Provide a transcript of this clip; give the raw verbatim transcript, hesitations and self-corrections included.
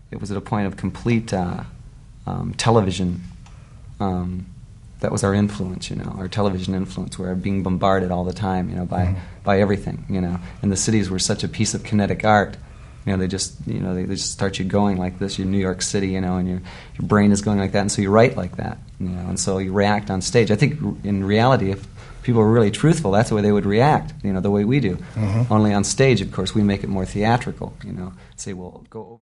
it was at a point of complete uh, um, television. Um, that was our influence, you know, our television influence. We were being bombarded all the time, you know, by mm-hmm. by everything, you know. And the cities were such a piece of kinetic art. You know, they just, you know, they, they just start you going like this. You're New York City, you know, and your your brain is going like that, and so you write like that, you know, and so you react on stage. I think in reality, if people were really truthful, that's the way they would react, you know, the way we do. Mm-hmm. Only on stage, of course, we make it more theatrical, you know. Say, well, go.